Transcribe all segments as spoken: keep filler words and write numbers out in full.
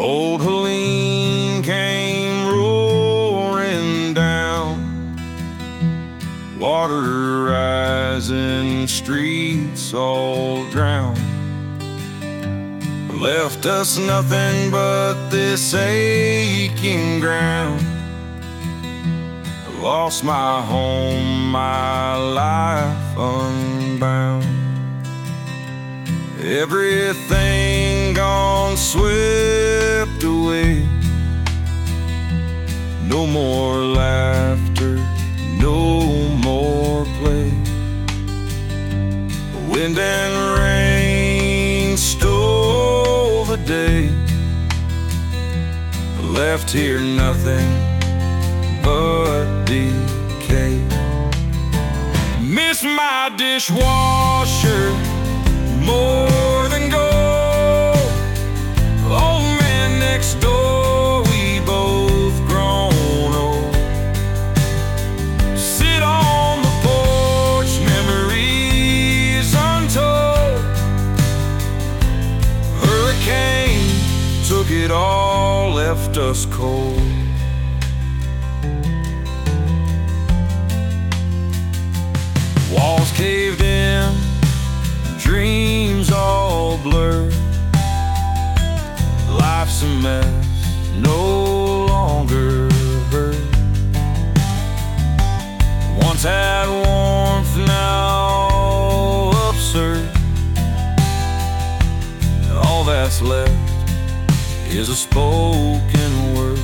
Old Helene came roaring down, water rising, streets all drowned. Left us nothing but this aching ground. Lost my home, my life unbound. Everything gone, swept away. No more laughter, no more play. Wind and rain stole the day, left here nothing but decay. Miss my dishwasher more than gold. Old man next door, we both grown old. Sit on the porch, memories untold. Hurricane took it all, left us cold. Walls caved in, dreams all blurred. Life's a mess, no longer heard. Once had warmth, now absurd. All that's left is a spoken word.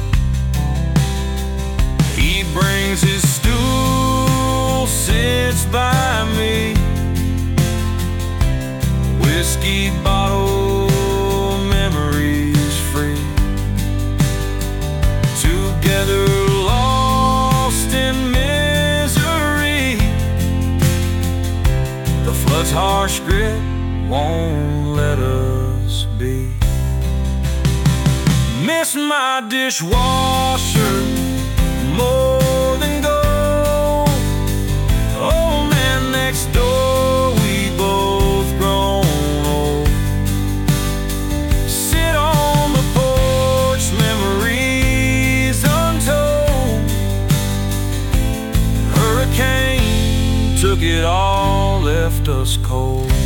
He brings his stool, sits by me. Whiskey bottle, memories free. Together lost in misery. The flood's harsh grip won't let us be. Miss my dishwasher more than gold. Old man next door, we both grown old. Sit on the porch, memories untold. Hurricane took it all, left us cold.